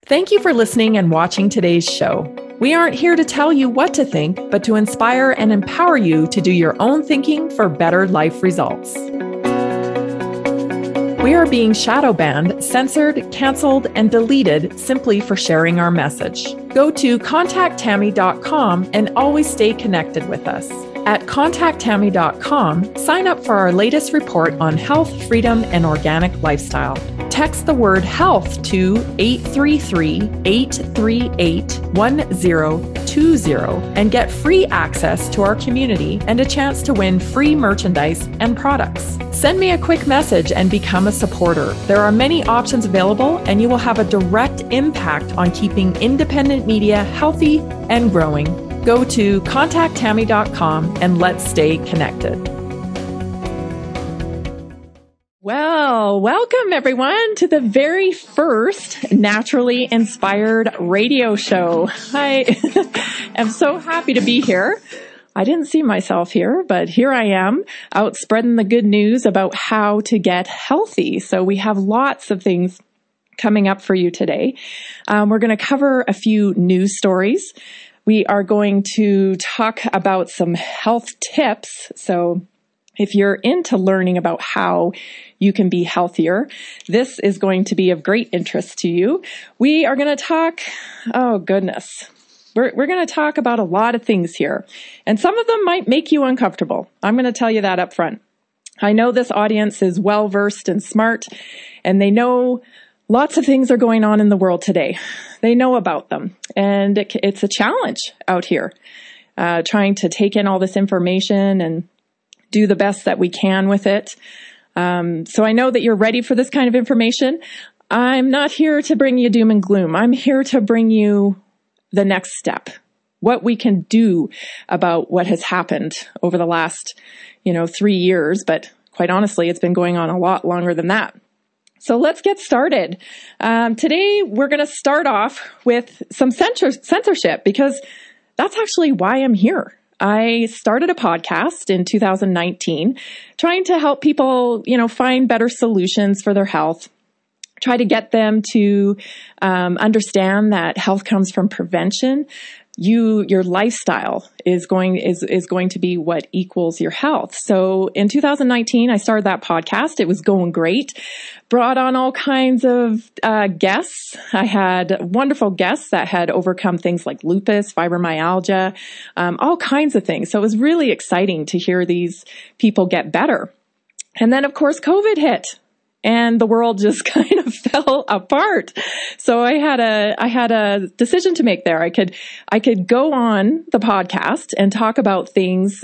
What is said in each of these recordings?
Thank you for listening and watching today's show. We aren't here to tell you what to think, but to inspire and empower you to do your own thinking for better life results. We are being shadow banned, censored, canceled, and deleted simply for sharing our message. Go to contacttammy.com and always stay connected with us. At contacttammy.com, sign up for our latest report on health, freedom, and organic lifestyle. Text the word health to 833-838-1020 and get free access to our community and a chance to win free merchandise and products. Send me a quick message and become a supporter. There are many options available, and you will have a direct impact on keeping independent media healthy and growing. Go to contacttammy.com and let's stay connected. Well, welcome everyone to the very first Naturally Inspired radio show. I am so happy to be here. I didn't see myself here, but here I am out spreading the good news about how to get healthy. So we have lots of things coming up for you today. We're going to cover a few news stories. We are going to talk about some health tips. So if you're into learning about how you can be healthier, this is going to be of great interest to you. We are going to talk, we're going to talk about a lot of things here, and some of them might make you uncomfortable. I'm going to tell you that up front. I know this audience is well-versed and smart, and they know lots of things are going on in the world today. They know about them, and it's a challenge out here, trying to take in all this information and do the best that we can with it. So I know that you're ready for this kind of information. I'm not here to bring you doom and gloom. I'm here to bring you the next step, what we can do about what has happened over the last, 3 years. But quite honestly, it's been going on a lot longer than that. So let's get started. Today, we're going to start off with some censorship, because that's actually why I'm here. I started a podcast in 2019 trying to help people, find better solutions for their health, try to get them to understand that health comes from prevention. Your lifestyle is going to be what equals your health. So in 2019, I started that podcast. It was going great. Brought on all kinds of guests. I had wonderful guests that had overcome things like lupus, fibromyalgia, all kinds of things. So it was really exciting to hear these people get better. And then, of course, COVID hit. And the world just kind of fell apart. So I had a decision to make there. I could go on the podcast and talk about things,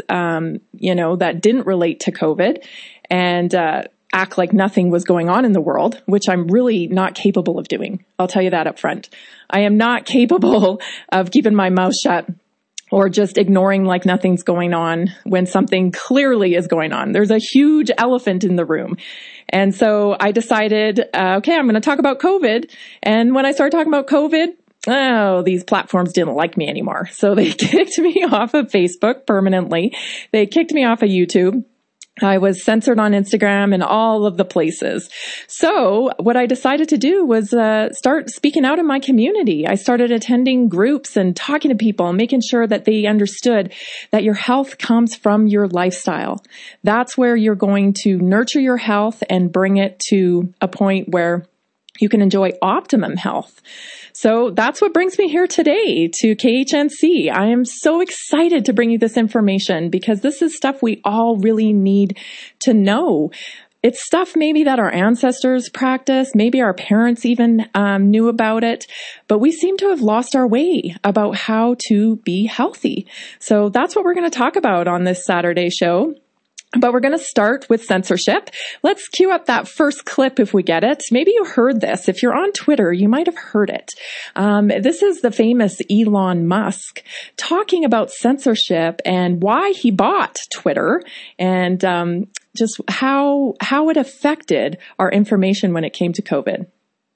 that didn't relate to COVID, and act like nothing was going on in the world, which I'm really not capable of doing. I'll tell you that up front. I am not capable of keeping my mouth shut or just ignoring like nothing's going on when something clearly is going on. There's a huge elephant in the room. And so I decided, I'm going to talk about COVID. And when I started talking about COVID, these platforms didn't like me anymore. So they kicked me off of Facebook permanently. They kicked me off of YouTube. I was censored on Instagram and all of the places. So what I decided to do was start speaking out in my community. I started attending groups and talking to people and making sure that they understood that your health comes from your lifestyle. That's where you're going to nurture your health and bring it to a point where you can enjoy optimum health. So that's what brings me here today to KHNC. I am so excited to bring you this information because this is stuff we all really need to know. It's stuff maybe that our ancestors practiced, maybe our parents even knew about it, but we seem to have lost our way about how to be healthy. So that's what we're going to talk about on this Saturday show. But we're going to start with censorship. Let's cue up that first clip if we get it. Maybe you heard this. If you're on Twitter, you might have heard it. This is the famous Elon Musk talking about censorship and why he bought Twitter and just how it affected our information when it came to COVID.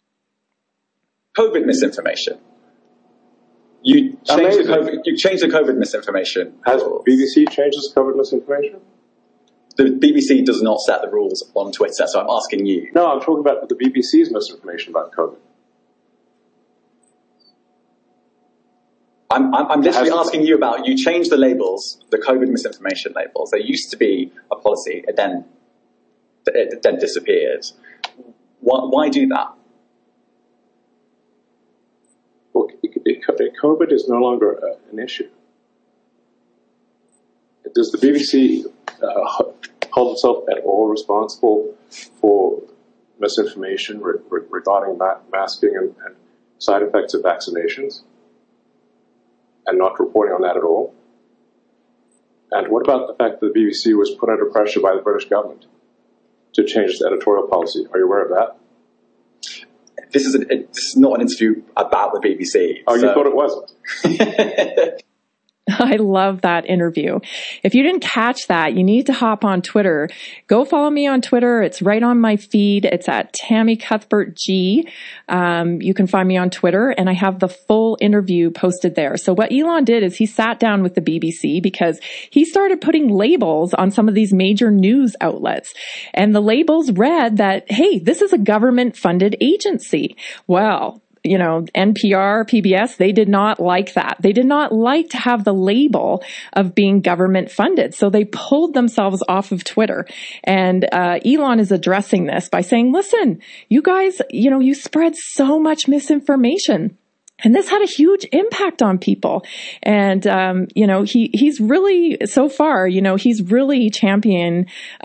COVID misinformation. You changed the COVID misinformation. Has BBC changed its COVID misinformation? The BBC does not set the rules on Twitter, so I'm asking you. No, I'm talking about the BBC's misinformation about COVID. I'm literally asking you about, you changed the labels, the COVID misinformation labels. There used to be a policy, it then disappeared. Why do that? Well, COVID is no longer an issue. Does the BBC hold itself at all responsible for misinformation regarding masking and side effects of vaccinations, and not reporting on that at all? And what about the fact that the BBC was put under pressure by the British government to change its editorial policy? Are you aware of that? This is not an interview about the BBC. Oh, so. You thought it wasn't? I love that interview. If you didn't catch that, you need to hop on Twitter. Go follow me on Twitter. It's right on my feed. It's at Tammy Cuthbert G. You can find me on Twitter, and I have the full interview posted there. So what Elon did is he sat down with the BBC because he started putting labels on some of these major news outlets. And the labels read that, hey, this is a government-funded agency. Well, you know, NPR, PBS, they did not like that. They did not like to have the label of being government funded. So they pulled themselves off of Twitter. And Elon is addressing this by saying, listen, you guys, you know, you spread so much misinformation. And this had a huge impact on people. And, you know, he's really, so far, you know, he's really championed,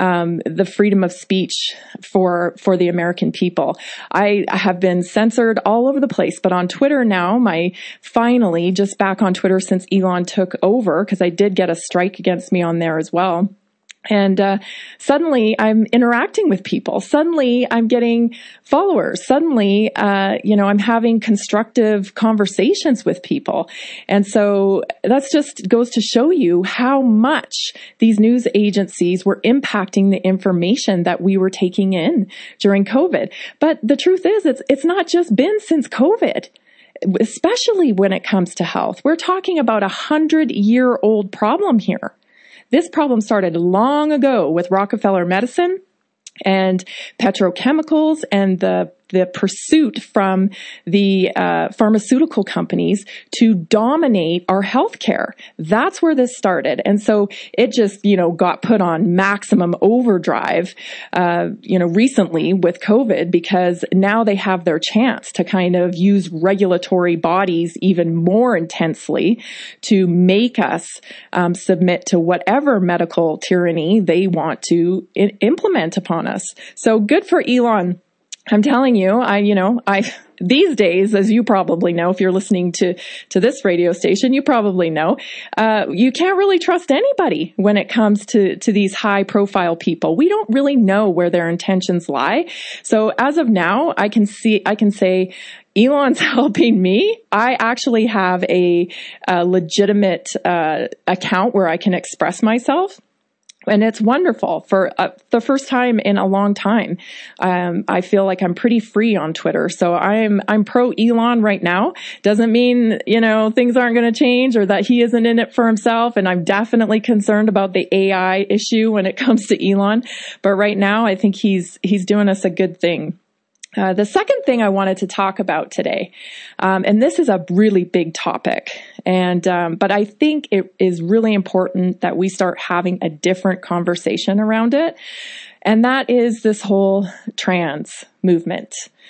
the freedom of speech for the American people. I have been censored all over the place, but on Twitter now, finally just back on Twitter since Elon took over, because I did get a strike against me on there as well. And suddenly I'm interacting with people. Suddenly I'm getting followers. Suddenly, you know, I'm having constructive conversations with people. And so that's just goes to show you how much these news agencies were impacting the information that we were taking in during COVID. But the truth is, it's not just been since COVID. Especially when it comes to health. We're talking about 100-year-old problem here. This problem started long ago with Rockefeller medicine and petrochemicals and the pursuit from the pharmaceutical companies to dominate our healthcare. That's where this started. And so it just, you know, got put on maximum overdrive, you know, recently with COVID, because now they have their chance to kind of use regulatory bodies even more intensely to make us submit to whatever medical tyranny they want to implement upon us. So good for Elon. I'm telling you, these days, as you probably know, if you're listening to this radio station, you probably know, you can't really trust anybody when it comes to these high profile people. We don't really know where their intentions lie. So as of now, I can say Elon's helping me. I actually have a legitimate, account where I can express myself. And it's wonderful. For the first time in a long time, I feel like I'm pretty free on Twitter. So I'm pro Elon right now. Doesn't mean, you know, things aren't going to change or that he isn't in it for himself. And I'm definitely concerned about the AI issue when it comes to Elon. But right now, I think he's doing us a good thing. The second thing I wanted to talk about today, and this is a really big topic, but I think it is really important that we start having a different conversation around it, and that is this whole trans movement.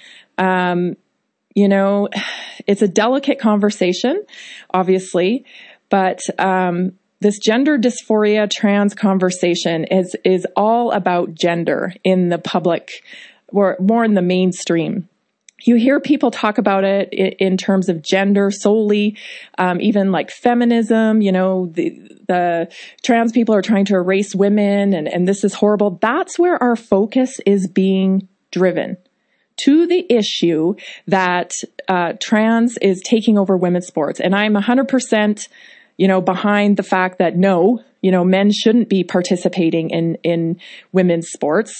You know, it's a delicate conversation, obviously, but this gender dysphoria trans conversation is all about gender in the public, or more in the mainstream. You hear people talk about it in terms of gender solely, even like feminism, you know, the trans people are trying to erase women and this is horrible. That's where our focus is being driven to the issue that trans is taking over women's sports. And I'm 100%, you know, behind the fact that no, you know, men shouldn't be participating in women's sports.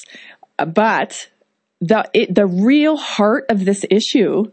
But the real heart of this issue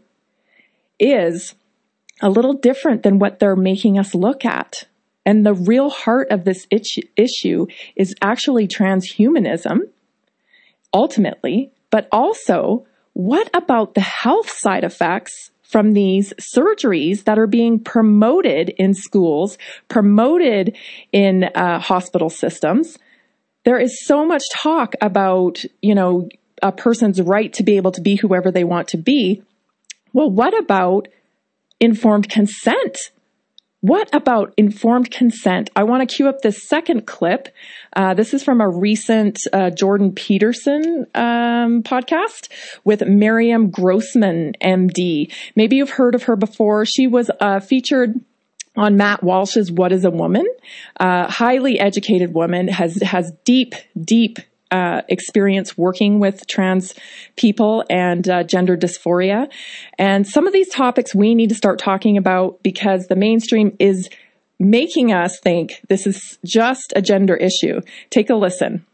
is a little different than what they're making us look at. And the real heart of this issue is actually transhumanism, ultimately, but also what about the health side effects from these surgeries that are being promoted in schools, promoted in hospital systems. There is so much talk about, a person's right to be able to be whoever they want to be. Well, what about informed consent? What about informed consent? I want to cue up this second clip. This is from a recent Jordan Peterson podcast with Miriam Grossman, MD. Maybe you've heard of her before. She was featured on Matt Walsh's What is a Woman? Highly educated woman, has deep experience working with trans people and gender dysphoria. And some of these topics we need to start talking about because the mainstream is making us think this is just a gender issue. Take a listen.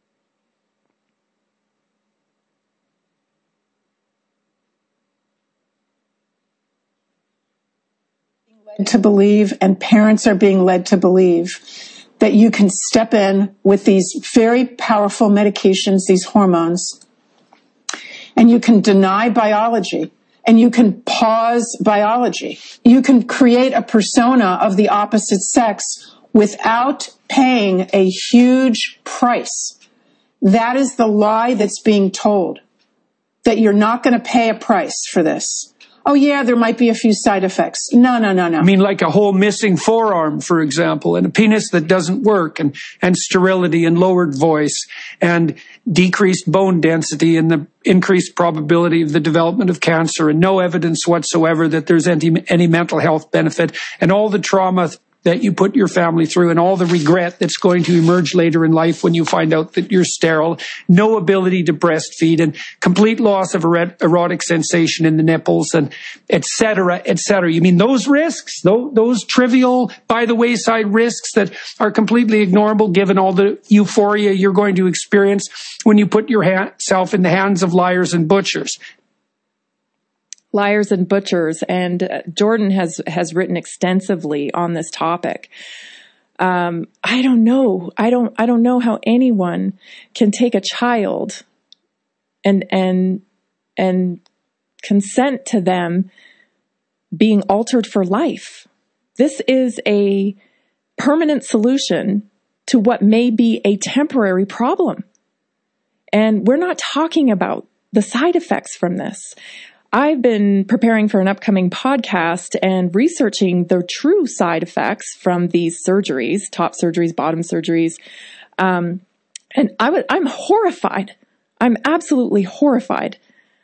To believe, and parents are being led to believe, that you can step in with these very powerful medications, these hormones, and you can deny biology, and you can pause biology. You can create a persona of the opposite sex without paying a huge price. That is the lie that's being told, that you're not going to pay a price for this. Oh, yeah, there might be a few side effects. No. I mean, like a whole missing forearm, for example, and a penis that doesn't work, and sterility and lowered voice and decreased bone density and the increased probability of the development of cancer and no evidence whatsoever that there's any mental health benefit, and all the trauma that you put your family through and all the regret that's going to emerge later in life when you find out that you're sterile, no ability to breastfeed, and complete loss of erotic sensation in the nipples, and et cetera, et cetera. You mean those risks, those trivial, by the wayside risks that are completely ignorable given all the euphoria you're going to experience when you put yourself in the hands of liars and butchers? Liars and butchers, and Jordan has written extensively on this topic. I don't know how anyone can take a child and consent to them being altered for life. This is a permanent solution to what may be a temporary problem. And we're not talking about the side effects from this. I've been preparing for an upcoming podcast and researching the true side effects from these surgeries, top surgeries, bottom surgeries. And I'm horrified. I'm absolutely horrified.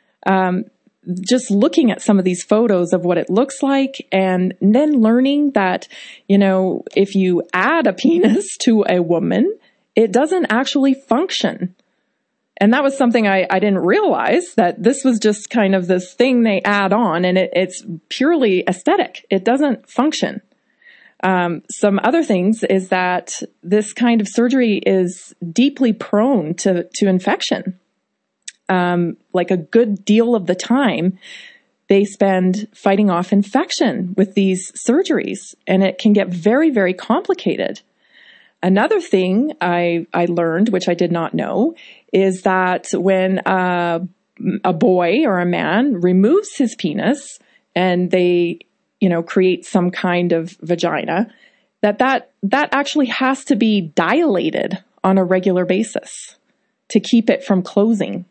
Just looking at some of these photos of what it looks like, and then learning that, if you add a penis to a woman, it doesn't actually function. And that was something I didn't realize, that this was just kind of this thing they add on, and it's purely aesthetic. It doesn't function. Some other things is that this kind of surgery is deeply prone to infection. Like a good deal of the time, they spend fighting off infection with these surgeries, and it can get very, very complicated. Another thing I learned, which I did not know, is that when a boy or a man removes his penis and they, create some kind of vagina, that actually has to be dilated on a regular basis to keep it from closing.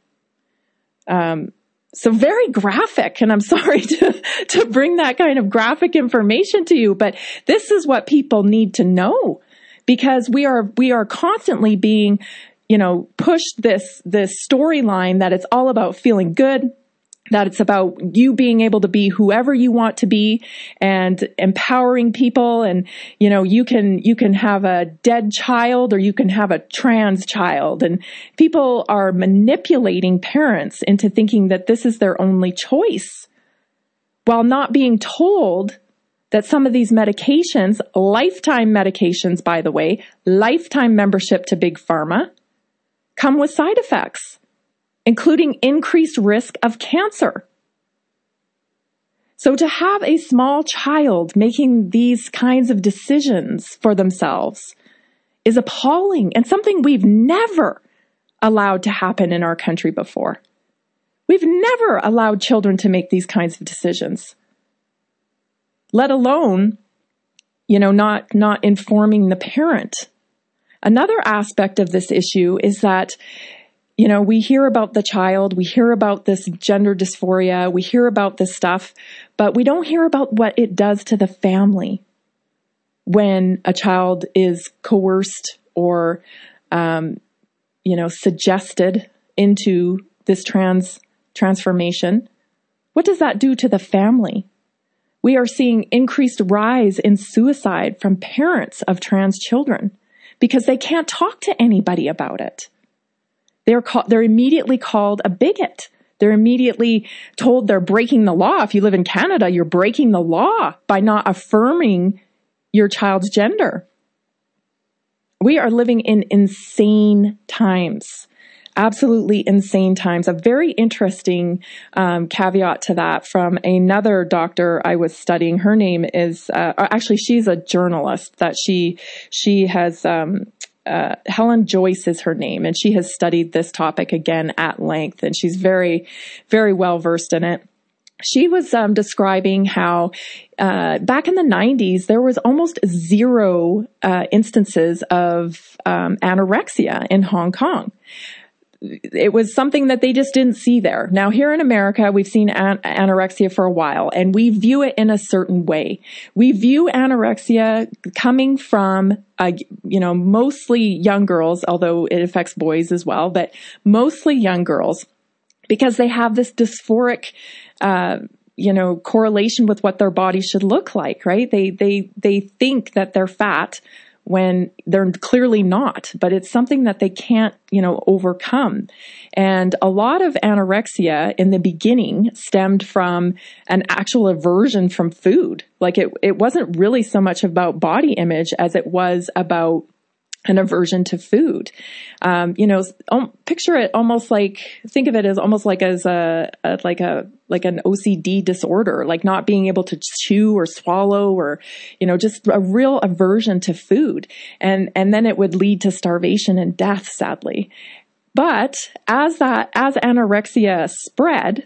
So very graphic, and I'm sorry to bring that kind of graphic information to you, but this is what people need to know. Because we are constantly being, pushed this storyline that it's all about feeling good, that it's about you being able to be whoever you want to be, and empowering people. And you can have a dead child, or you can have a trans child, and people are manipulating parents into thinking that this is their only choice, while not being told that some of these medications, lifetime medications, by the way, lifetime membership to Big Pharma, come with side effects, including increased risk of cancer. So to have a small child making these kinds of decisions for themselves is appalling, and something we've never allowed to happen in our country before. We've never allowed children to make these kinds of decisions. let alone, not informing the parent. Another aspect of this issue is that, we hear about the child, we hear about this gender dysphoria, we hear about this stuff, but we don't hear about what it does to the family when a child is coerced or, suggested into this transformation. What does that do to the family? We are seeing increased rise in suicide from parents of trans children because they can't talk to anybody about it. They're immediately called a bigot. They're immediately told they're breaking the law. If you live in Canada, you're breaking the law by not affirming your child's gender. We are living in insane times. Absolutely insane times. A very interesting caveat to that from another doctor I was studying. Her name is, actually, she's a journalist that she has, Helen Joyce is her name, and she has studied this topic again at length, and she's very, very well versed in it. She was describing how back in the 90s, there was almost zero instances of anorexia in Hong Kong. It was something that they just didn't see there. Now, here in America, we've seen anorexia for a while, and we view it in a certain way. We view anorexia coming from, mostly young girls, although it affects boys as well, but mostly young girls, because they have this dysphoric, correlation with what their body should look like, right? They think that they're fat when they're clearly not, but it's something that they can't, overcome. And a lot of anorexia in the beginning stemmed from an actual aversion from food. Like it wasn't really so much about body image as it was about an aversion to food. Picture it almost like, think of it as almost like as like an OCD disorder, like not being able to chew or swallow or, just a real aversion to food. And then it would lead to starvation and death, sadly. But as anorexia spread,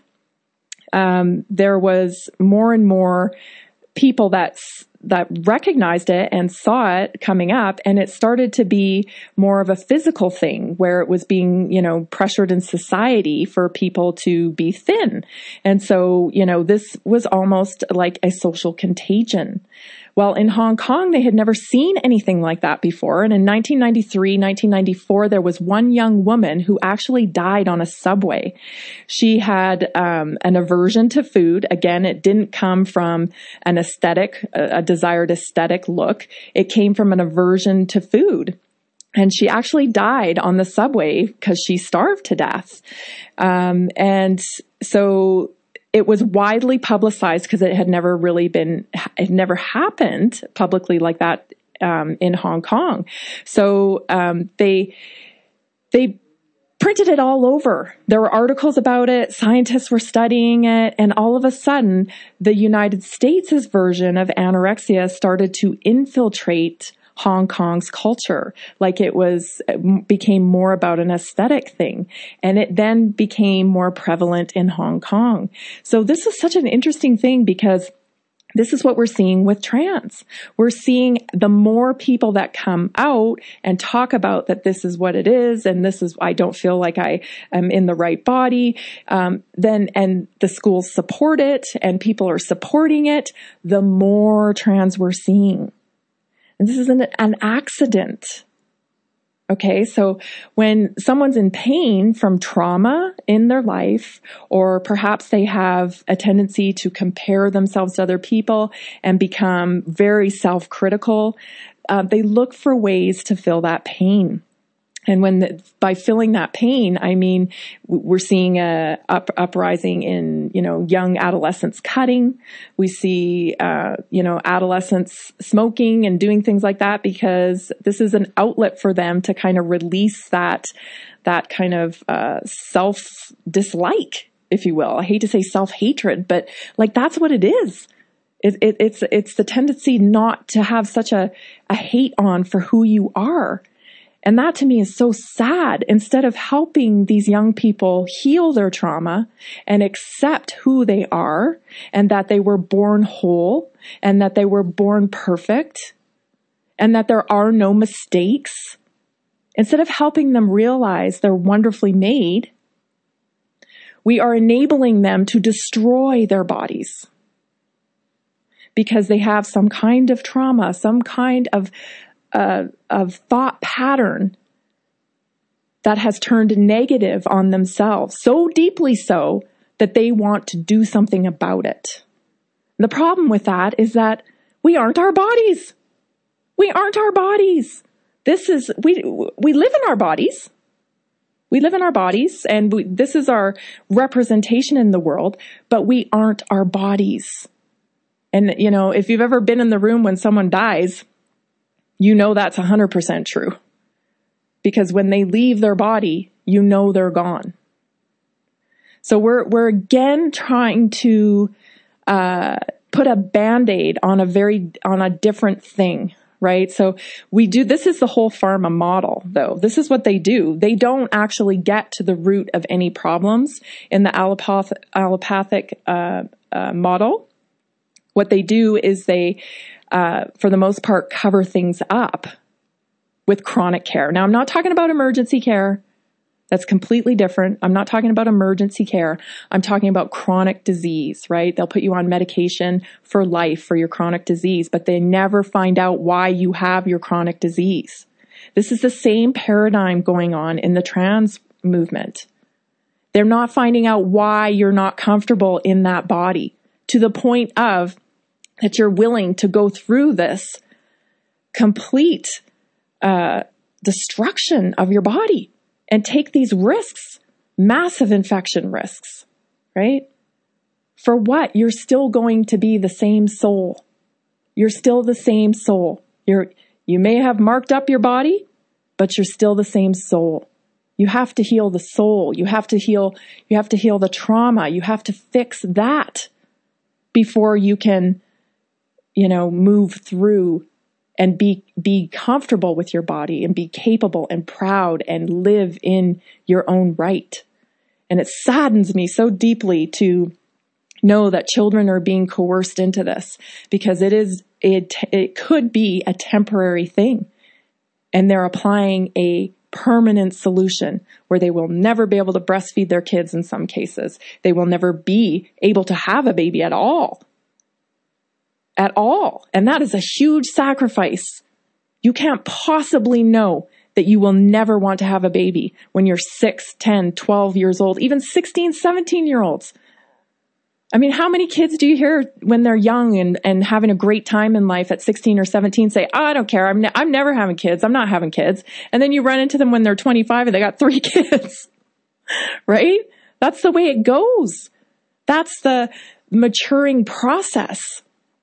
there was more and more people that recognized it and saw it coming up, and it started to be more of a physical thing where it was being, pressured in society for people to be thin. And so, this was almost like a social contagion. Well, in Hong Kong, they had never seen anything like that before. And in 1993, 1994, there was one young woman who actually died on a subway. She had an aversion to food. Again, it didn't come from an aesthetic, a desired aesthetic look. It came from an aversion to food. And she actually died on the subway because she starved to death. And so it was widely publicized because it had never happened publicly like that in Hong Kong. So they printed it all over. There were articles about it. Scientists were studying it. And all of a sudden, the United States' version of anorexia started to infiltrate Hong Kong's culture. Like it became more about an aesthetic thing. And it then became more prevalent in Hong Kong. So this is such an interesting thing because this is what we're seeing with trans. We're seeing the more people that come out and talk about that this is what it is, and this is, I don't feel like I am in the right body, and the schools support it, and people are supporting it, the more trans we're seeing. And this isn't an accident. Okay, so when someone's in pain from trauma in their life, or perhaps they have a tendency to compare themselves to other people and become very self-critical, they look for ways to fill that pain. And by filling that pain, I mean, we're seeing a uprising in, young adolescents cutting. We see, adolescents smoking and doing things like that because this is an outlet for them to kind of release that kind of, self-dislike, if you will. I hate to say self-hatred, but like that's what it is. It's the tendency not to have such a hate on for who you are. And that to me is so sad. Instead of helping these young people heal their trauma and accept who they are and that they were born whole and that they were born perfect and that there are no mistakes, instead of helping them realize they're wonderfully made, we are enabling them to destroy their bodies because they have some kind of trauma, some kind of thought pattern that has turned negative on themselves, so deeply so that they want to do something about it. The problem with that is that we aren't our bodies. We aren't our bodies. We live in our bodies. We live in our bodies, and this is our representation in the world, but we aren't our bodies. And, if you've ever been in the room when someone dies, that's 100% true. Because when they leave their body, they're gone. So we're again trying to put a Band-Aid on a different thing, right? So this is the whole pharma model, though. This is what they do. They don't actually get to the root of any problems in the allopathic model. What they do is they, for the most part, cover things up with chronic care. Now, I'm not talking about emergency care. That's completely different. I'm not talking about emergency care. I'm talking about chronic disease, right? They'll put you on medication for life for your chronic disease, but they never find out why you have your chronic disease. This is the same paradigm going on in the trans movement. They're not finding out why you're not comfortable in that body to the point of that you're willing to go through this complete destruction of your body and take these risks, massive infection risks, right? For what? You're still going to be the same soul. You're still the same soul. You may have marked up your body, but you're still the same soul. You have to heal the soul. You have to heal the trauma. You have to fix that before you can move through and be comfortable with your body and be capable and proud and live in your own right. And it saddens me so deeply to know that children are being coerced into this because it could be a temporary thing. And they're applying a permanent solution where they will never be able to breastfeed their kids in some cases. They will never be able to have a baby at all. At all. And that is a huge sacrifice. You can't possibly know that you will never want to have a baby when you're 6, 10, 12 years old, even 16, 17-year-olds. I mean, how many kids do you hear when they're young and having a great time in life at 16 or 17 say, I don't care. I'm never having kids. I'm not having kids. And then you run into them when they're 25 and they got 3 kids, right? That's the way it goes. That's the maturing process.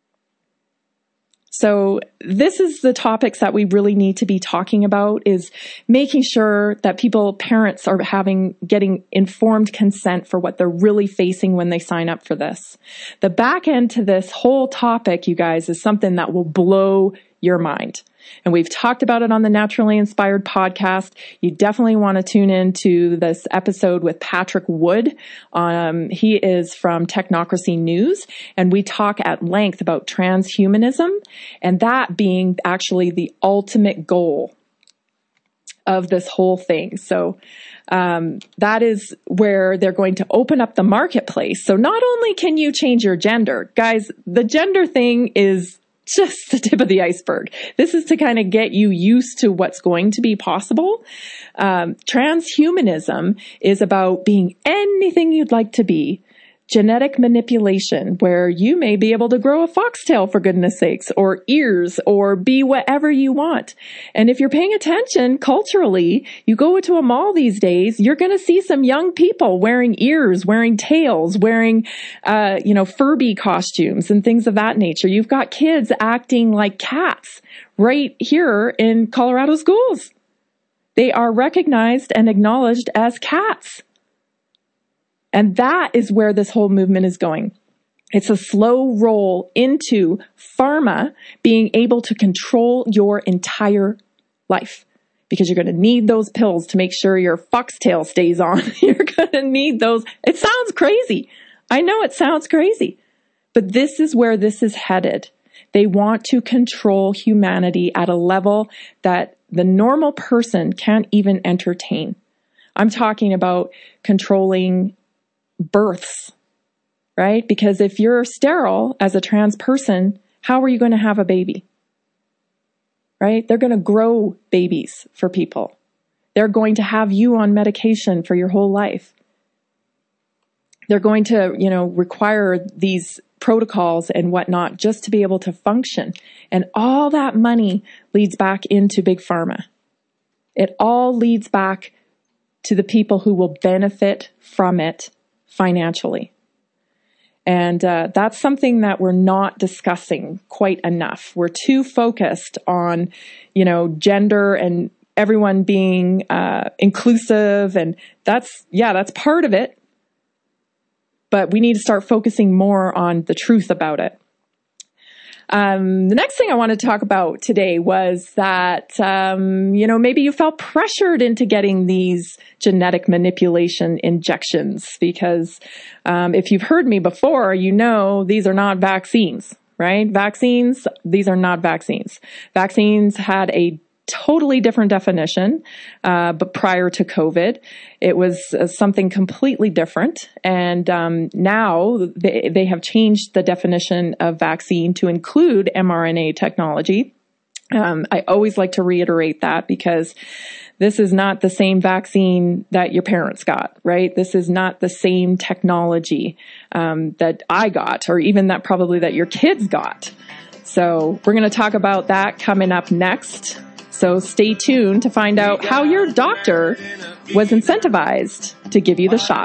So this is the topics that we really need to be talking about, is making sure that parents are getting informed consent for what they're really facing when they sign up for this. The back end to this whole topic, you guys, is something that will blow your mind. And we've talked about it on the Naturally Inspired podcast. You definitely want to tune in to this episode with Patrick Wood. He is from Technocracy News, and we talk at length about transhumanism and that being actually the ultimate goal of this whole thing. So that is where they're going to open up the marketplace. So not only can you change your gender, guys, the gender thing is just the tip of the iceberg. This is to kind of get you used to what's going to be possible. Transhumanism is about being anything you'd like to be. Genetic manipulation, where you may be able to grow a foxtail, for goodness sakes, or ears, or be whatever you want. And if you're paying attention culturally, you go into a mall these days, you're going to see some young people wearing ears, wearing tails, wearing, Furby costumes and things of that nature. You've got kids acting like cats right here in Colorado schools. They are recognized and acknowledged as cats. And that is where this whole movement is going. It's a slow roll into pharma being able to control your entire life. because you're going to need those pills to make sure your foxtail stays on. You're going to need those. It sounds crazy. I know it sounds crazy, but this is where this is headed. They want to control humanity at a level that the normal person can't even entertain. I'm talking about controlling births, right? Because if you're sterile as a trans person, how are you going to have a baby? Right? They're going to grow babies for people. They're going to have you on medication for your whole life. They're going to, require these protocols and whatnot just to be able to function. And all that money leads back into big pharma. It all leads back to the people who will benefit from it financially. And that's something that we're not discussing quite enough. We're too focused on, gender and everyone being inclusive. And that's part of it. But we need to start focusing more on the truth about it. The next thing I want to talk about today was that, maybe you felt pressured into getting these genetic manipulation injections because if you've heard me before, these are not vaccines, right? These are not vaccines. Vaccines had a totally different definition, but prior to COVID, it was something completely different. And now they have changed the definition of vaccine to include mRNA technology. I always like to reiterate that because this is not the same vaccine that your parents got, right? This is not the same technology that I got, or even that your kids got. So we're going to talk about that coming up next. So stay tuned to find out how your doctor was incentivized to give you the shot.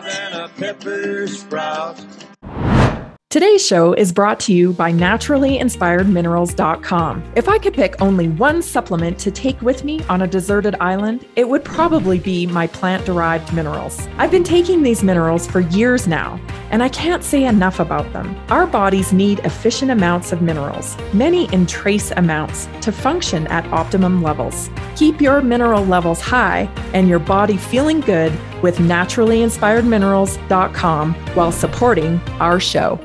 Today's show is brought to you by naturallyinspiredminerals.com. If I could pick only one supplement to take with me on a deserted island, it would probably be my plant-derived minerals. I've been taking these minerals for years now, and I can't say enough about them. Our bodies need efficient amounts of minerals, many in trace amounts, to function at optimum levels. Keep your mineral levels high and your body feeling good with naturallyinspiredminerals.com while supporting our show.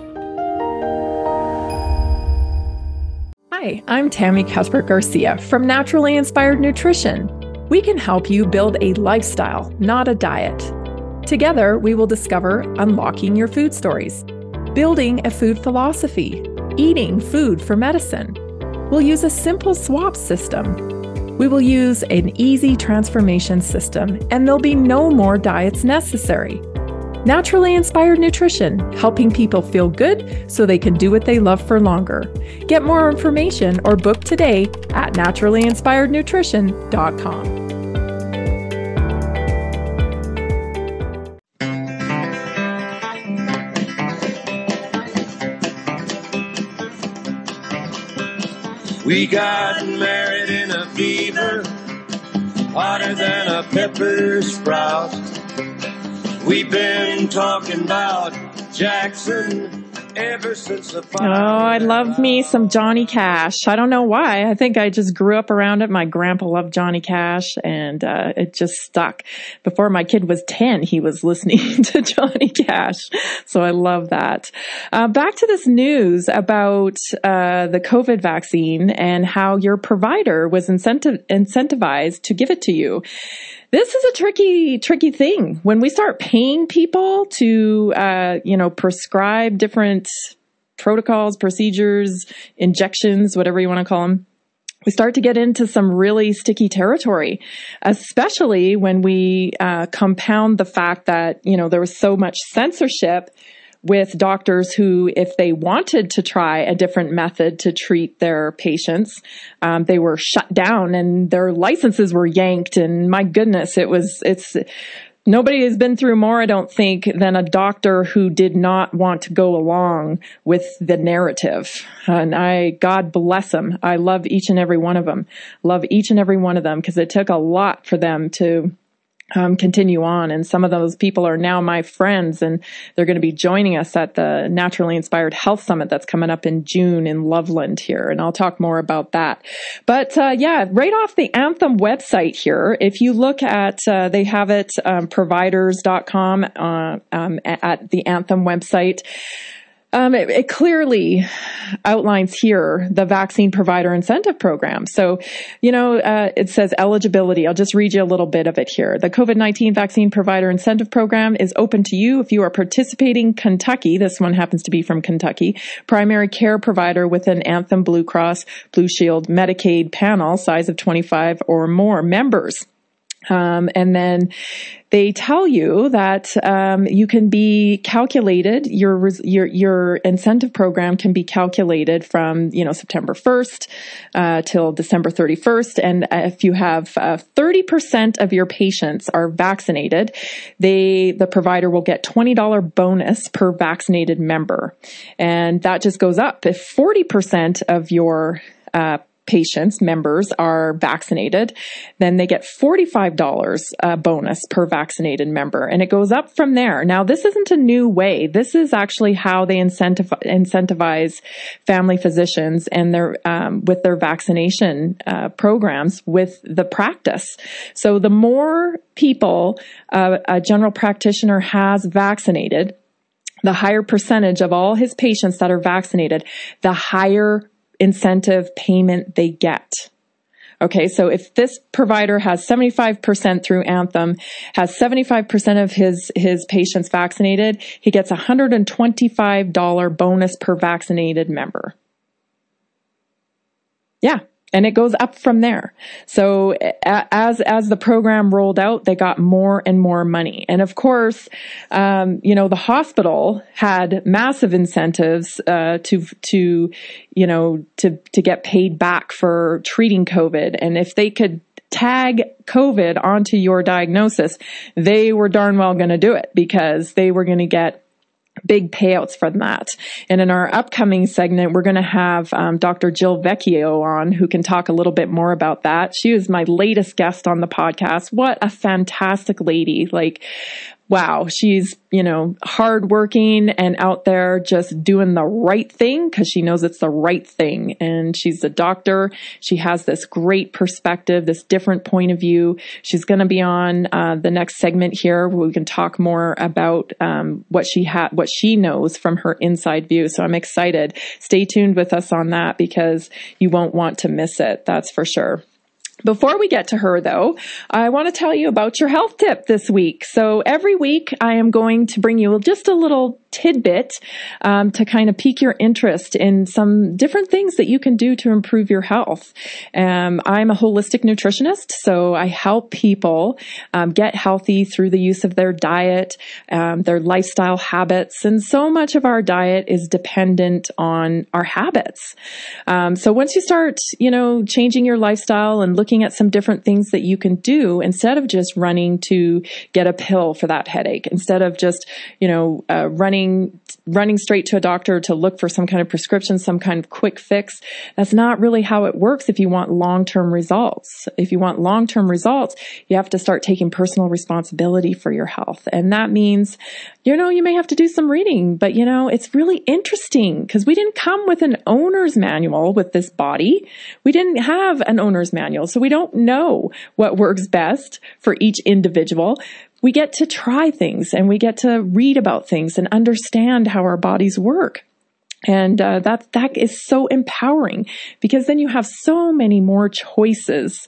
Hi, I'm Tammy Cuthbert Garcia from Naturally Inspired Nutrition. We can help you build a lifestyle, not a diet. Together, we will discover unlocking your food stories, building a food philosophy, eating food for medicine. We'll use a simple swap system. We will use an easy transformation system, and there'll be no more diets necessary. Naturally Inspired Nutrition, helping people feel good so they can do what they love for longer. Get more information or book today at naturallyinspirednutrition.com. We got married in a fever, hotter than a pepper sprout. We've been talking about Jackson ever since the fire. Oh, I love me some Johnny Cash. I don't know why. I think I just grew up around it. My grandpa loved Johnny Cash, and it just stuck. Before my kid was 10, he was listening to Johnny Cash. So I love that. Back to this news about the COVID vaccine and how your provider was incentivized to give it to you. This is a tricky thing. When we start paying people to, prescribe different protocols, procedures, injections, whatever you want to call them, we start to get into some really sticky territory, especially when we compound the fact that, there was so much censorship with doctors who, if they wanted to try a different method to treat their patients, they were shut down and their licenses were yanked. And my goodness, nobody has been through more, I don't think, than a doctor who did not want to go along with the narrative. And God bless them. I love each and every one of them. Love each and every one of them because it took a lot for them to continue on. And some of those people are now my friends, and they're going to be joining us at the Naturally Inspired Health Summit that's coming up in June in Loveland here. And I'll talk more about that. But right off the Anthem website here, if you look at, they have it, providers.com at the Anthem website. It clearly outlines here the vaccine provider incentive program. So, it says eligibility. I'll just read you a little bit of it here. The COVID-19 vaccine provider incentive program is open to you if you are participating Kentucky. This one happens to be from Kentucky. Primary care provider with an Anthem Blue Cross Blue Shield Medicaid panel, size of 25 or more members. And then they tell you that you can be calculated, your incentive program can be calculated from, September 1st till December 31st. And if you have 30% of your patients are vaccinated, the provider will get $20 bonus per vaccinated member. And that just goes up. If 40% of your members are vaccinated, then they get $45 bonus per vaccinated member. And it goes up from there. Now, this isn't a new way. This is actually how they incentivize family physicians and with their vaccination programs with the practice. So the more people a general practitioner has vaccinated, the higher percentage of all his patients that are vaccinated, the higher incentive payment they get. Okay, so if this provider has 75% through Anthem, has 75% of his patients vaccinated, he gets $125 bonus per vaccinated member. Yeah. And it goes up from there. So as the program rolled out, they got more and more money. And of course, the hospital had massive incentives to get paid back for treating COVID. And if they could tag COVID onto your diagnosis, they were darn well going to do it, because they were going to get big payouts from that. And in our upcoming segment, we're going to have Dr. Jill Vecchio on, who can talk a little bit more about that. She was my latest guest on the podcast. What a fantastic lady. Wow, she's, hardworking and out there just doing the right thing, because she knows it's the right thing. And she's a doctor. She has this great perspective, this different point of view. She's going to be on the next segment here, where we can talk more about what she knows from her inside view. So I'm excited. Stay tuned with us on that, because you won't want to miss it. That's for sure. Before we get to her, though, I want to tell you about your health tip this week. So every week I am going to bring you just a little tidbit to kind of pique your interest in some different things that you can do to improve your health. I'm a holistic nutritionist, so I help people get healthy through the use of their diet, their lifestyle habits, and so much of our diet is dependent on our habits. So once you start, changing your lifestyle and looking at some different things that you can do, instead of just running to get a pill for that headache, instead of just, running straight to a doctor to look for some kind of prescription, some kind of quick fix. That's not really how it works if you want long-term results. If you want long-term results, you have to start taking personal responsibility for your health. And that means, you may have to do some reading, but it's really interesting, because we didn't come with an owner's manual with this body. We didn't have an owner's manual, so we don't know what works best for each individual. We get to try things, and we get to read about things and understand how our bodies work. And that is so empowering, because then you have so many more choices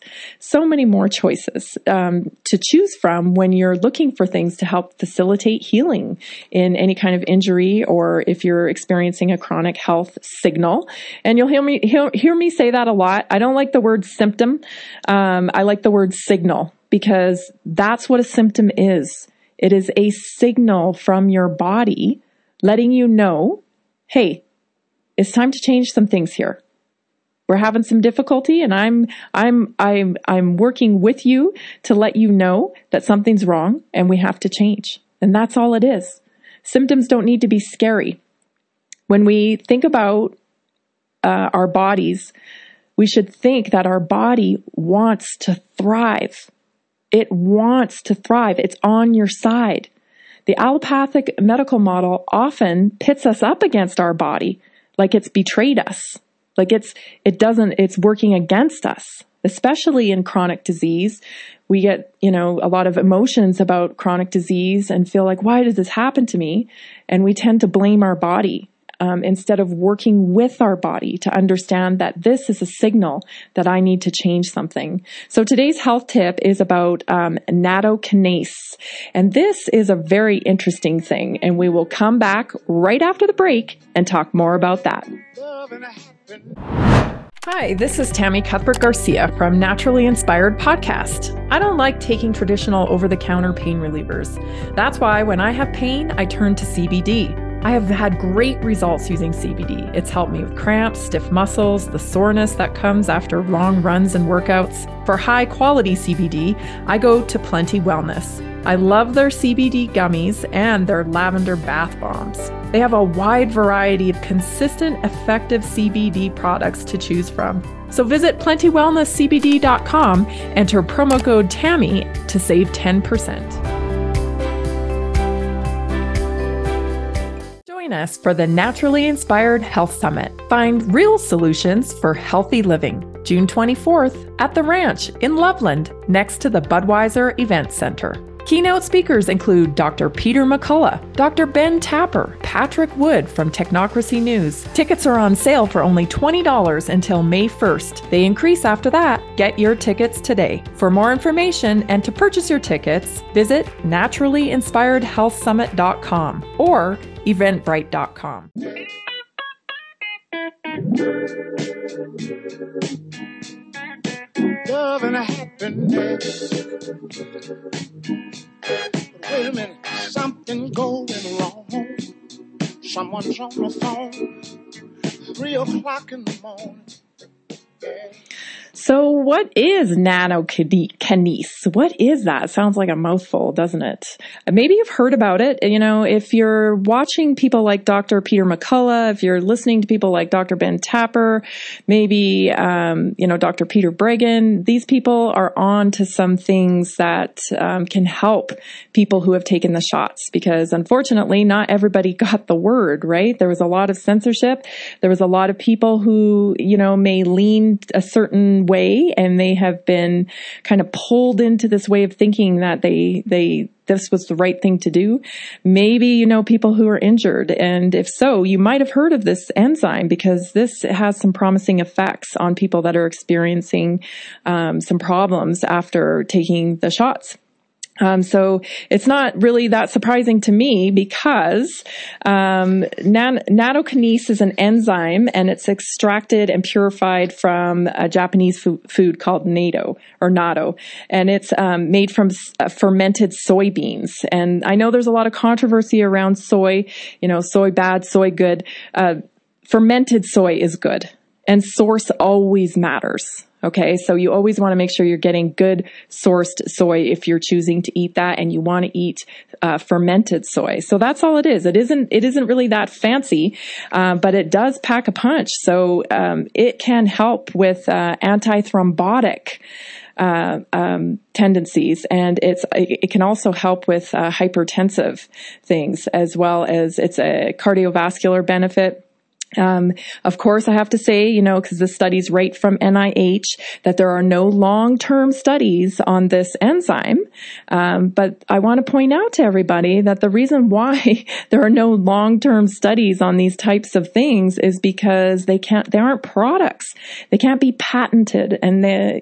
to choose from when you're looking for things to help facilitate healing in any kind of injury, or if you're experiencing a chronic health signal. And you'll hear me say that a lot. I don't like the word symptom. I like the word signal, because that's what a symptom is. It is a signal from your body letting you know, hey, it's time to change some things here. We're having some difficulty, and I'm working with you to let you know that something's wrong and we have to change. And that's all it is. Symptoms don't need to be scary. When we think about our bodies, we should think that our body wants to thrive. It wants to thrive. It's on your side. The allopathic medical model often pits us up against our body, like it's betrayed us, like it's working against us, especially in chronic disease. We get, a lot of emotions about chronic disease and feel like, why does this happen to me? And we tend to blame our body. Instead of working with our body to understand that this is a signal that I need to change something. So today's health tip is about nattokinase. And this is a very interesting thing. And we will come back right after the break and talk more about that. Hi, this is Tammy Cuthbert Garcia from Naturally Inspired Podcast. I don't like taking traditional over-the-counter pain relievers. That's why when I have pain, I turn to CBD. I have had great results using CBD. It's helped me with cramps, stiff muscles, the soreness that comes after long runs and workouts. For high quality CBD, I go to Plenty Wellness. I love their CBD gummies and their lavender bath bombs. They have a wide variety of consistent, effective CBD products to choose from. So visit PlentyWellnessCBD.com, enter promo code TAMMY to save 10%. Join us for the Naturally Inspired Health Summit. Find real solutions for healthy living. June 24th at the Ranch in Loveland, next to the Budweiser Event Center. Keynote speakers include Dr. Peter McCullough, Dr. Ben Tapper, Patrick Wood from Technocracy News. Tickets are on sale for only $20 until May 1st. They increase after that. Get your tickets today. For more information and to purchase your tickets, visit naturallyinspiredhealthsummit.com or eventbrite.com. Love and happiness. Wait a minute, something going wrong. Someone's on the phone. 3 o'clock in the morning. Yeah. So what is nattokinase? What is that? Sounds like a mouthful, doesn't it? Maybe you've heard about it. If you're watching people like Dr. Peter McCullough, if you're listening to people like Dr. Ben Tapper, maybe, Dr. Peter Breggin, these people are on to some things that can help people who have taken the shots, because unfortunately not everybody got the word, right? There was a lot of censorship. There was a lot of people who, may lean a certain way, and they have been kind of pulled into this way of thinking that this was the right thing to do. Maybe people who are injured, and if so, you might have heard of this enzyme, because this has some promising effects on people that are experiencing some problems after taking the shots. So it's not really that surprising to me, because nattokinase is an enzyme, and it's extracted and purified from a Japanese food called natto, and it's made from fermented soybeans. And I know there's a lot of controversy around soy, soy bad, soy good. Fermented soy is good, and source always matters. Okay, so you always want to make sure you're getting good sourced soy if you're choosing to eat that, and you want to eat fermented soy. So that's all it is. It isn't really that fancy, but it does pack a punch. So it can help with antithrombotic tendencies, and it can also help with hypertensive things, as well as it's a cardiovascular benefit. Of course, I have to say, because the study's right from NIH, that there are no long-term studies on this enzyme. But I want to point out to everybody that the reason why there are no long-term studies on these types of things is because they aren't products. They can't be patented, and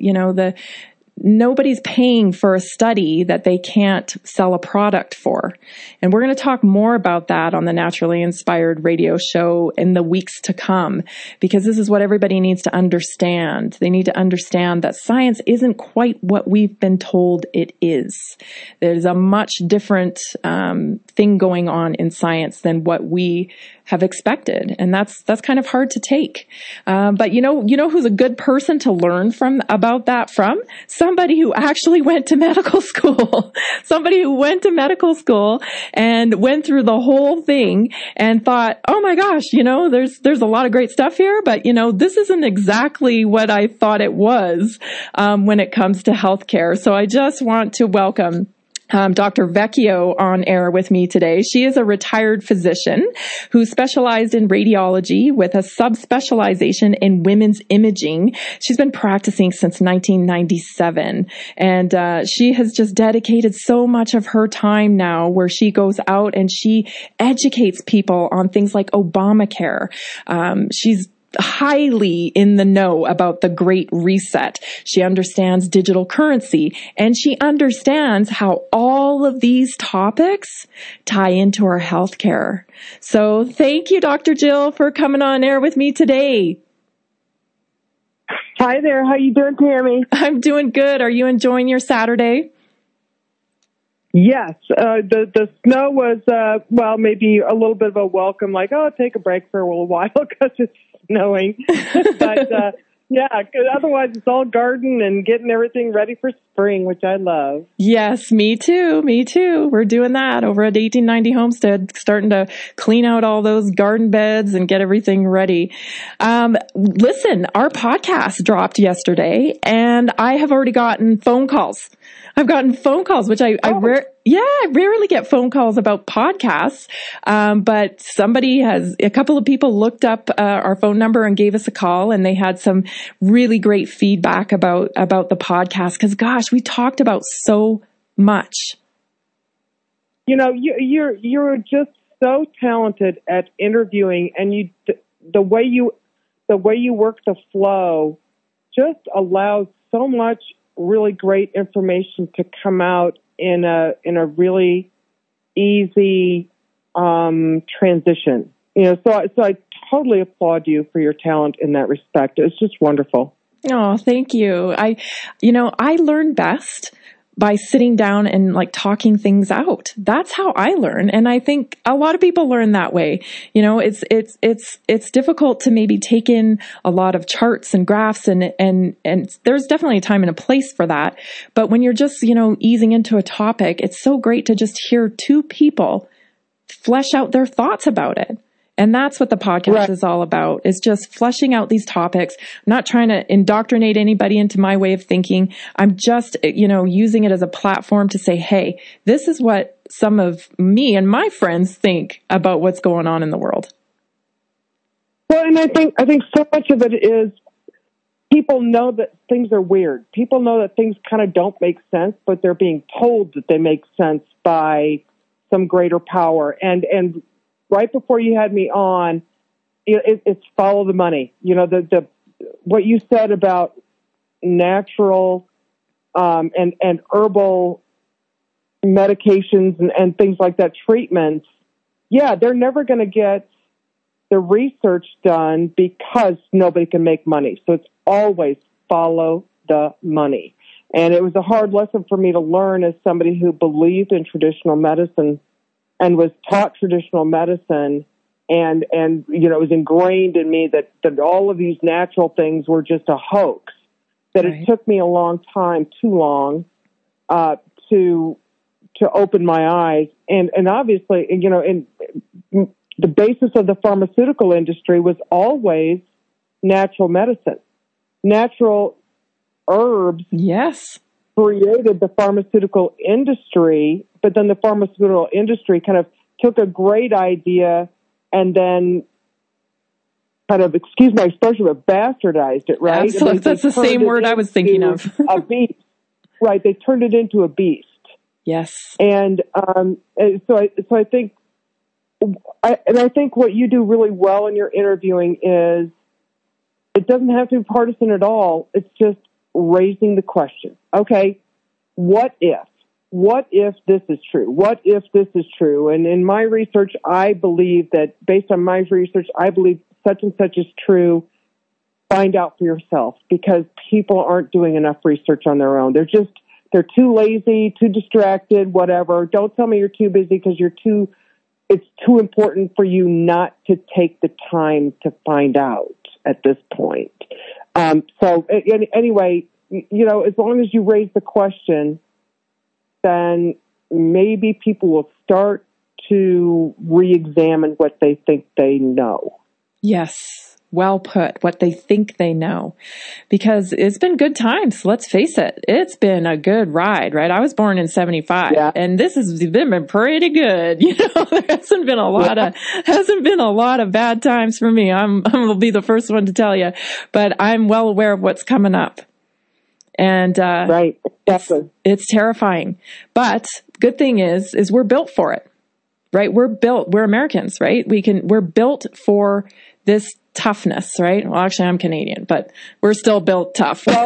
nobody's paying for a study that they can't sell a product for. And we're going to talk more about that on the Naturally Inspired radio show in the weeks to come, because this is what everybody needs to understand. They need to understand that science isn't quite what we've been told it is. There's a much different thing going on in science than what we have expected, and that's kind of hard to take. But you know who's a good person to learn about that from? somebody who actually went to medical school, somebody who went to medical school and went through the whole thing and thought, oh my gosh, there's a lot of great stuff here, but this isn't exactly what I thought it was, when it comes to healthcare. So I just want to welcome Dr. Vecchio on air with me today. She is a retired physician who specialized in radiology with a subspecialization in women's imaging. She's been practicing since 1997, and she has just dedicated so much of her time now where she goes out and she educates people on things like Obamacare. She's highly in the know about the Great Reset. She understands digital currency, and she understands how all of these topics tie into our healthcare. So thank you, Dr. Jill, for coming on air with me today. Hi there. How you doing, Tammy? I'm doing good. Are you enjoying your Saturday? Yes. The snow was, maybe a little bit of a welcome, like, take a break for a little while because it's snowing. But, otherwise it's all garden and getting everything ready for spring, which I love. Yes, me too. We're doing that over at 1890 Homestead, starting to clean out all those garden beds and get everything ready. Listen, our podcast dropped yesterday and I have already gotten phone calls. I've gotten phone calls, which I rarely get phone calls about podcasts. But a couple of people looked up our phone number and gave us a call, and they had some really great feedback about the podcast. Cause gosh, we talked about so much. You're just so talented at interviewing, and the way you work the flow just allows so much really great information to come out in a really easy transition. So I totally applaud you for your talent in that respect. It's just wonderful. Oh, thank you. I learn best by sitting down and talking things out. That's how I learn. And I think a lot of people learn that way. It's difficult to maybe take in a lot of charts and graphs and there's definitely a time and a place for that. But when you're just, easing into a topic, it's so great to just hear two people flesh out their thoughts about it. And that's what the podcast is all about, is just fleshing out these topics. I'm not trying to indoctrinate anybody into my way of thinking. I'm just, using it as a platform to say, hey, this is what some of me and my friends think about what's going on in the world. Well, and I think so much of it is people know that things are weird. People know that things kind of don't make sense, but they're being told that they make sense by some greater power. And right before you had me on, it's follow the money. The what you said about natural and herbal medications and things like that, treatments. Yeah, they're never going to get the research done because nobody can make money. So it's always follow the money. And it was a hard lesson for me to learn as somebody who believed in traditional medicine and was taught traditional medicine, and it was ingrained in me that all of these natural things were just a hoax. That It took me a long time, too long, to open my eyes. And obviously, in the basis of the pharmaceutical industry was always natural medicine. Natural herbs created the pharmaceutical industry, but then the pharmaceutical industry kind of took a great idea and then kind of, excuse my expression, but bastardized it, right? Absolutely. That's the same word I was thinking of. A beast. Right. They turned it into a beast. Yes. And so I think what you do really well in your interviewing is it doesn't have to be partisan at all. It's just raising the question. Okay, what if? What if this is true? What if this is true? And in my research, I believe that based on my research, I believe such and such is true. Find out for yourself, because people aren't doing enough research on their own. They're too lazy, too distracted, whatever. Don't tell me you're too busy because it's too important for you not to take the time to find out at this point. Anyway, as long as you raise the question, then maybe people will start to re-examine what they think they know. Yes. Well put, what they think they know. Because it's been good times. Let's face it. It's been a good ride, right? I was born in 75 and this has been pretty good. There hasn't been a lot of bad times for me. I'm going to be the first one to tell you, but I'm well aware of what's coming up. And, right. Exactly. It's terrifying, but good thing is we're built for it, right? We're Americans, right? We're built for this toughness, right? Well, actually I'm Canadian, but we're still built tough. Well,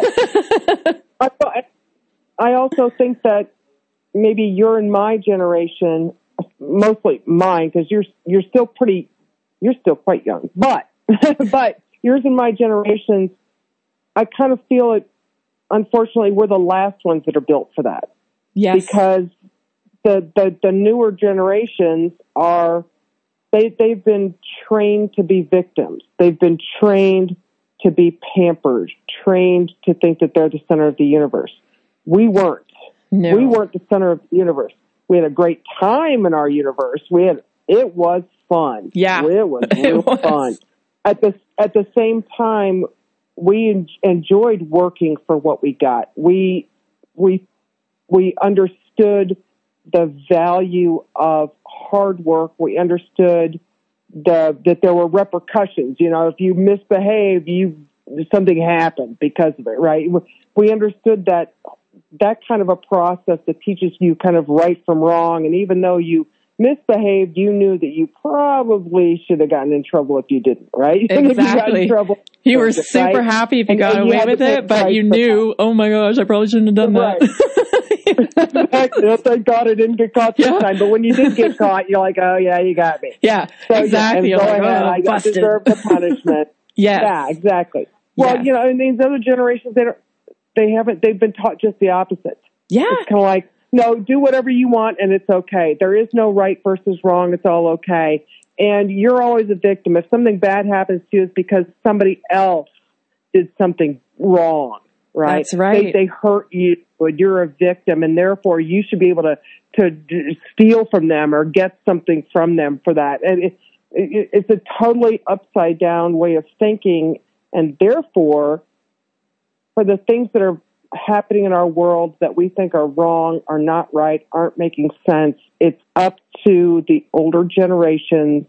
I also think that maybe you're in my generation, mostly mine, because you're still quite young, but yours and my generations, I kind of feel it. Unfortunately, we're the last ones that are built for that. Yes, because the newer generations they've been trained to be victims. They've been trained to be pampered, trained to think that they're the center of the universe. We weren't. No. We weren't the center of the universe. We had a great time in our universe. It was fun. Yeah, it was real fun. At the same time, we enjoyed working for what we got. We understood the value of hard work. We understood that there were repercussions. If you misbehave, something happened because of it, right? We understood that kind of a process that teaches you kind of right from wrong. And even though you misbehaved, you knew that you probably should have gotten in trouble if you didn't, right? Exactly. You were super happy if you got away with it, but you knew, oh my gosh, I probably shouldn't have done that. Exactly. Thank God I didn't get caught this time. But when you did get caught, you're like, oh yeah, you got me. Yeah, so, exactly. Yeah, and go ahead, I deserve the punishment. Yeah, exactly. Well, and these other generations, they've been taught just the opposite. Yeah. It's kind of like, no, do whatever you want and it's okay. There is no right versus wrong. It's all okay. And you're always a victim. If something bad happens to you, it's because somebody else did something wrong, right? That's right. They hurt you, but you're a victim, and therefore you should be able to steal from them or get something from them for that. And it's a totally upside down way of thinking, and therefore, for the things that are happening in our world that we think are wrong, are not right, aren't making sense, it's up to the older generations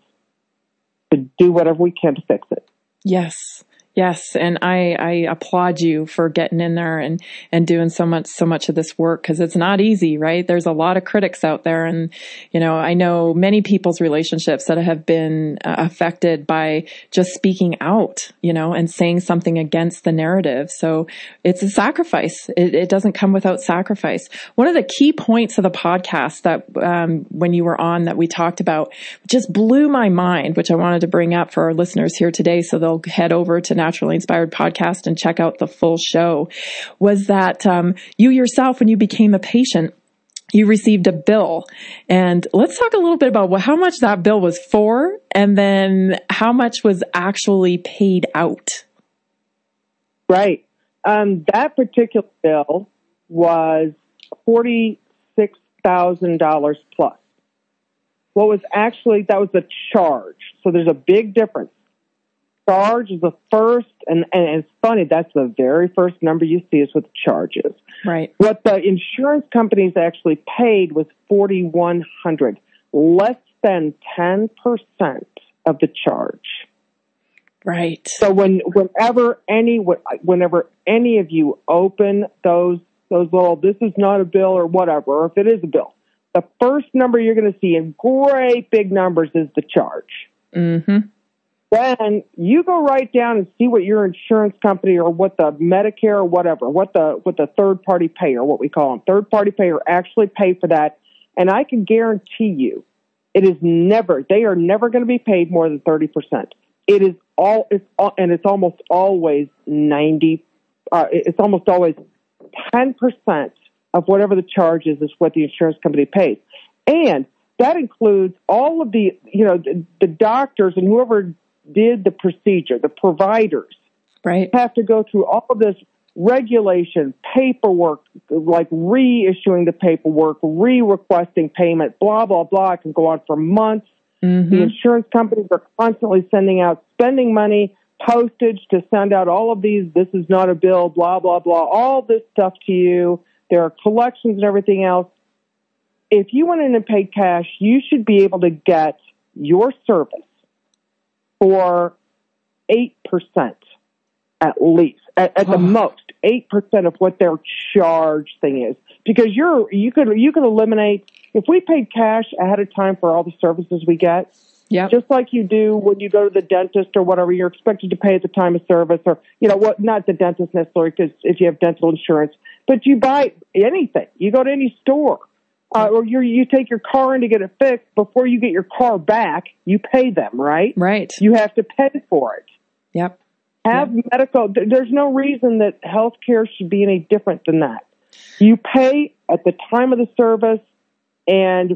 to do whatever we can to fix it. Yes. Yes, and I applaud you for getting in there and doing so much of this work, because it's not easy, right? There's a lot of critics out there, and I know many people's relationships that have been affected by just speaking out, and saying something against the narrative. So it's a sacrifice. It doesn't come without sacrifice. One of the key points of the podcast that when you were on that we talked about just blew my mind, which I wanted to bring up for our listeners here today, so they'll head over to Naturally Inspired Podcast and check out the full show, was that you yourself, when you became a patient, you received a bill. And let's talk a little bit about how much that bill was for, and then how much was actually paid out. Right. That particular bill was $46,000 plus. That was the charge. So there's a big difference. Charge is the first, and it's funny, that's the very first number you see is what the charge is. Right. What the insurance companies actually paid was $4,100, less than 10% of the charge. Right. So whenever any of you open those little, this is not a bill or whatever, or if it is a bill, the first number you're going to see in great big numbers is the charge. Mm-hmm. Then you go right down and see what your insurance company or what the Medicare or whatever, what the third party payer, what we call them, third party payer actually pay for that. And I can guarantee you, they are never going to be paid more than 30%. It's almost always 90. It's almost always 10% of whatever the charge is what the insurance company pays, and that includes all of the doctors and whoever did the procedure, the providers, right, have to go through all of this regulation, paperwork, like reissuing the paperwork, re-requesting payment, blah, blah, blah. It can go on for months. Mm-hmm. The insurance companies are constantly sending out, spending money, postage to send out all of these, this is not a bill, blah, blah, blah, all this stuff to you. There are collections and everything else. If you went in and paid cash, you should be able to get your service for 8% at least, at the most, 8% of what their charge thing is. Because you could eliminate, if we paid cash ahead of time for all the services we get, just like you do when you go to the dentist or whatever, you're expected to pay at the time of service, or, not the dentist necessarily, because if you have dental insurance, but you buy anything, you go to any store, or you take your car in to get it fixed. Before you get your car back, you pay them, right? Right. You have to pay for it. Yep. Have medical, there's no reason that healthcare should be any different than that. You pay at the time of the service, and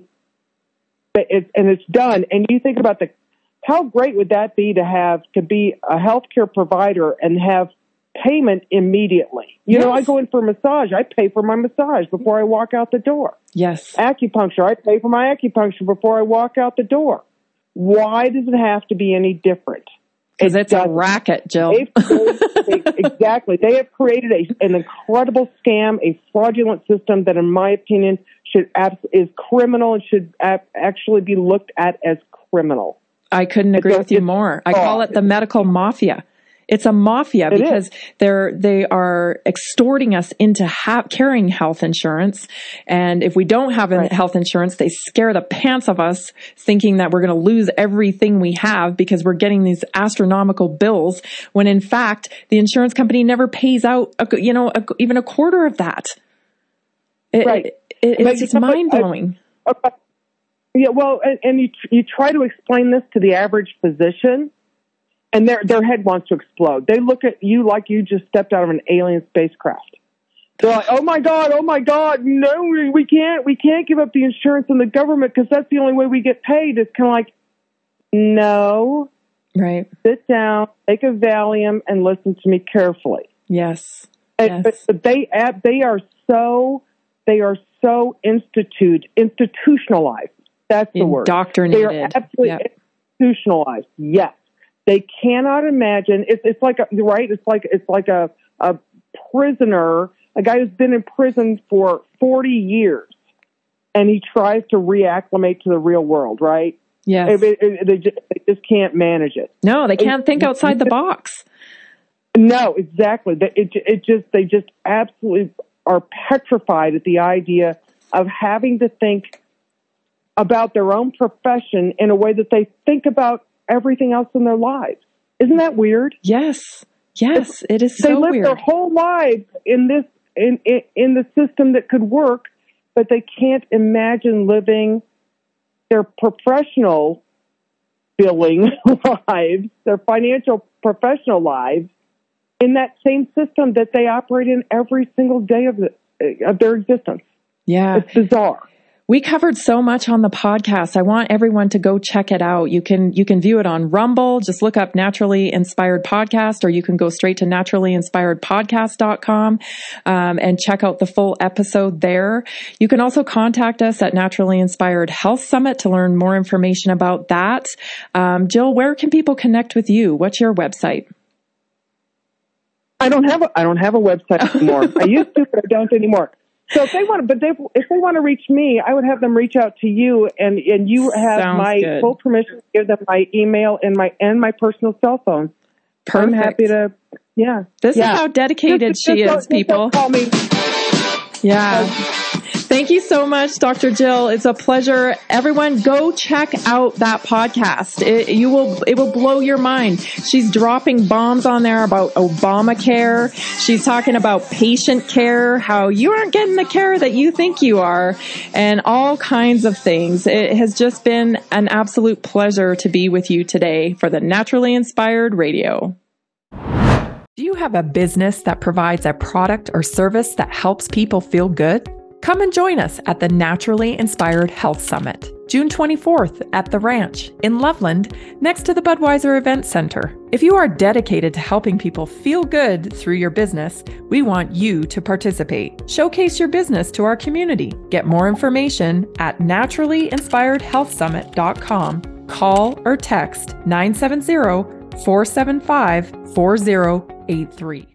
it's done. And you think about how great would that be to be a healthcare provider and have payment immediately. I go in for a massage. I pay for my massage before I walk out the door. Yes. Acupuncture. I pay for my acupuncture before I walk out the door. Why does it have to be any different? Because it's a racket, Jill. Exactly. They have created an incredible scam, a fraudulent system that, in my opinion, is criminal and should actually be looked at as criminal. I couldn't agree with you more. I call it the medical mafia. It's a mafia because they are extorting us into carrying health insurance. And if we don't have health insurance, they scare the pants of us thinking that we're going to lose everything we have because we're getting these astronomical bills, when in fact, the insurance company never pays out, even a quarter of that. It's just mind-blowing. Yeah, well, and you try to explain this to the average physician, and their head wants to explode. They look at you like you just stepped out of an alien spacecraft. They're like, oh my God, no, we can't give up the insurance and the government because that's the only way we get paid. It's kind of like, no. Right. Sit down, take a Valium, and listen to me carefully. Yes. But they are so institutionalized. That's the word. Indoctrinated. They are absolutely institutionalized. Yes. They cannot imagine. It's like a prisoner, a guy who's been in prison for 40 years, and he tries to reacclimate to the real world, right? Yes. They just can't manage it. No, they can't think outside the box. No, exactly. They just absolutely are petrified at the idea of having to think about their own profession in a way that they think about everything else in their lives. Isn't that weird? Yes. It is so weird. They live their whole lives in the system that could work, but they can't imagine living their professional billing lives, their financial professional lives, in that same system that they operate in every single day of their existence. Yeah. It's bizarre. We covered so much on the podcast. I want everyone to go check it out. You can view it on Rumble. Just look up Naturally Inspired Podcast, or you can go straight to naturallyinspiredpodcast.com and check out the full episode there. You can also contact us at Naturally Inspired Health Summit to learn more information about that. Jill, where can people connect with you? What's your website? I don't have a website anymore. I used to, but I don't anymore. So if they want to reach me, I would have them reach out to you, and you have my full permission to give them my email and my personal cell phone. Perfect. I'm happy to. Yeah. This is how dedicated she is, people. Call me. Yeah. Thank you so much, Dr. Jill. It's a pleasure. Everyone, go check out that podcast. It will blow your mind. She's dropping bombs on there about Obamacare. She's talking about patient care, how you aren't getting the care that you think you are, and all kinds of things. It has just been an absolute pleasure to be with you today for the Naturally Inspired Radio. Do you have a business that provides a product or service that helps people feel good? Come and join us at the Naturally Inspired Health Summit. June 24th at The Ranch in Loveland, next to the Budweiser Event Center. If you are dedicated to helping people feel good through your business, we want you to participate. Showcase your business to our community. Get more information at naturallyinspiredhealthsummit.com. Call or text 970-475-4083.